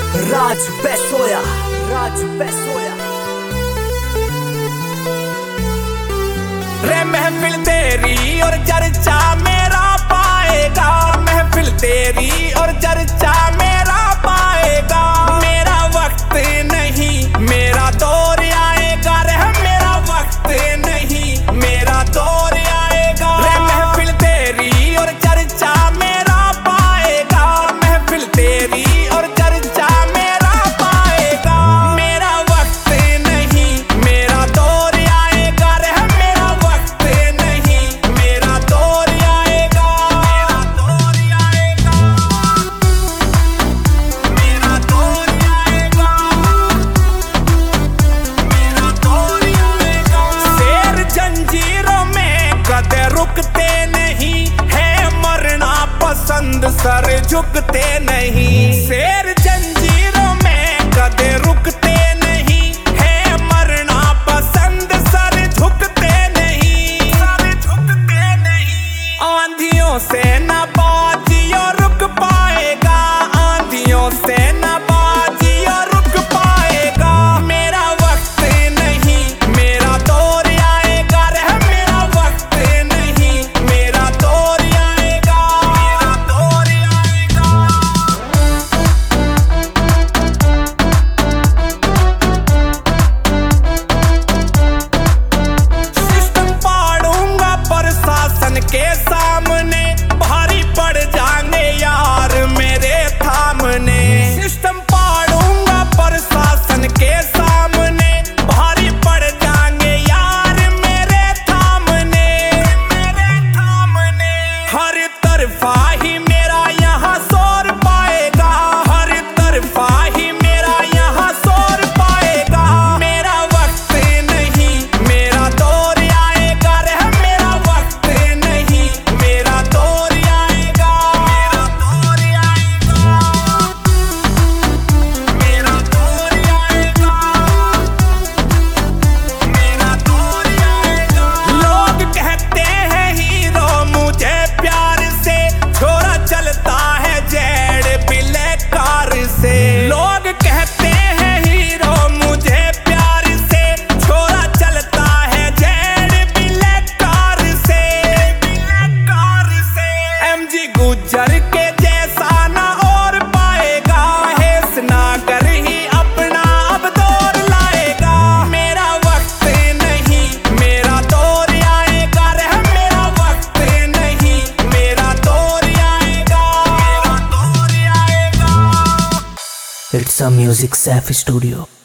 राज पैसोया, राज पैसोया। रे महफिल तेरी और चर्चा मेरा पाएगा, महफिल तेरी और चर्चा मेरा पाएगा। मेरा वक्त नहीं मेरा दौर आएगा, रे मेरा वक्त नहीं मेरा दौर आएगा। रे महफिल तेरी और चर्चा मेरा पाएगा, महफिल तेरी और चर्चा मेरा पाएगा। मेरा वक्त नहीं मेरा दौर आएगा, रे मेरा वक्त नहीं मेरा दौर आएगा। मेरा दौर आएगा, मेरा दौर आएगा, मेरा दौर आएगा। शेर जंजीरों में कदे रुकते नहीं है, मरना पसंद सर झुकते नहीं। शेर जंजीरों में कदे रुकते नहीं है, मरना पसंद सर झुकते नहीं, सर झुकते नहीं। आंधियों से न बाजियो रुक पाएगा, आंधियों से न बाजियो रुक पाएगा। मेरा वक्त नहीं मेरा दौर आएगा, रे मेरा वक्त नहीं मेरा दौर आएगा। मेरा दौर आएगा, सिस्टम पाड़ूंगा प्रशासन के सामने, भारी पड़ जाएंगे यार मेरे थामने। सिस्टम पाड़ूंगा प्रशासन के सामने, भारी पड़ जाएंगे यार मेरे थामने, मेरे थामने। हर तरफा ही मेरा यहाँ शोर पाएगा, हर तरफा ही मेरा यहाँ शोर पाएगा। मेरा वक्त नहीं मेरा दौर आएगा, रे मेरा वक्त नहीं मेरा दौर आएगा। मेरा दौर आएगा, मेरा दौर आएगा, मेरा दौर आएगा। लोग कहते हैं हीरो मुझे प्यार से, छोरा चलता है जेड ब्लैक कार से। लोग कहते हैं हीरो मुझे प्यार से, छोरा चलता है जेड ब्लैक कार से, ब्लैक कार से। एमजी गुज्जर के जैसा ना और पाएगा, हेस नागर ही अपना अब दौर लाएगा। मेरा वक्त नहीं मेरा दौर आएगा, रे मेरा वक्त नहीं मेरा दौर आएगा। मेरा दौर आएगा। It's a music safe studio.